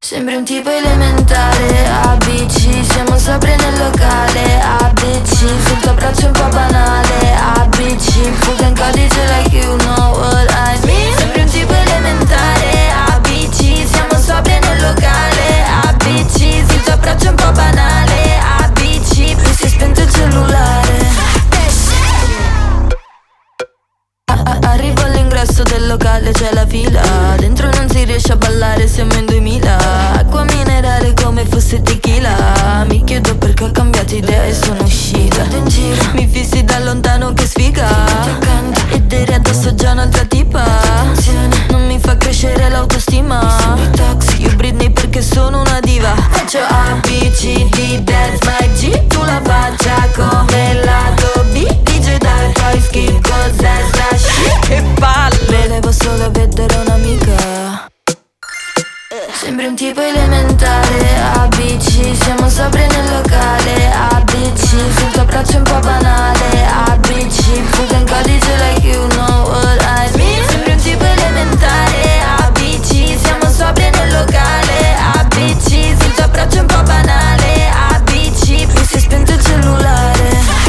Sembri un tipo elementare, ABC, siamo sopra nel locale, ABC, sul tuo braccio un po' banale, ABC, fuga in codice like you know what I mean. Sembri un tipo elementare, ABC, siamo sopra nel locale, ABC, sul tuo braccio un po' banale, ABC, poi si è spento il cellulare. Arrivo all'ingresso del locale, c'è la fila. Dentro non si riesce a ballare, siamo in 2000. Acqua minerale come fosse tequila. Mi chiedo perché ho cambiato idea e sono uscita. In giro mi fissi da lontano che sfiga. E dere addosso già un'altra tipa. Non mi fa crescere l'autostima. Io Britney perché sono una diva. Faccio A, B, C, D, dance, my G. Tu la faccia come lato B. DJ dai tuoi skip, cos'è sta shit? Che palle! Volevo solo vedere un'amica. Sembri un tipo elementare, ABC, siamo sopra nel locale, ABC, sul tuo braccio un po' banale, ABC, fuga in codice like you know what I mean. Sembri un tipo elementare, ABC, siamo sopra nel locale, ABC, sul tuo braccio un po' banale, ABC, poi si è spento il cellulare.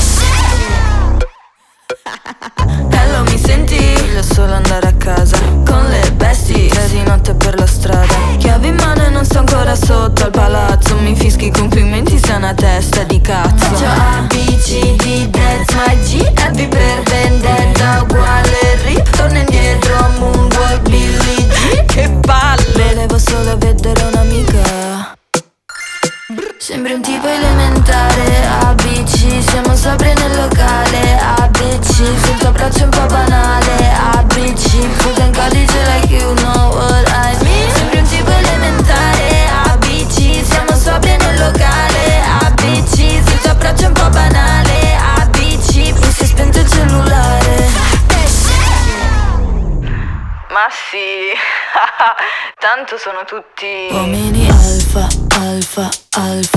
Hello, mi senti? Voglio solo andare a casa con le bestie, di notte per la strada. Chiavi in mano e non sto ancora sotto al palazzo. Mi fischi i complimenti, sei una testa di cazzo. Faccio A, B, C, D, dance, my G. Happy per vendetta, uguale rip. Torno indietro, moonwalk, Billie G. Che palle! Volevo solo vedere un'amica. Sembri un tipo elementare, ABC, siamo sopra nel locale, ABC, sul tuo braccio un po' banale, ABC, fuga in codice like you know what I mean. Sembri un tipo elementare, ABC, siamo sopra nel locale, ABC, sul tuo braccio un po' banale, ABC, poi si è spento il cellulare. Ma sì, tanto sono tutti uomini alfa, alfa, alfa.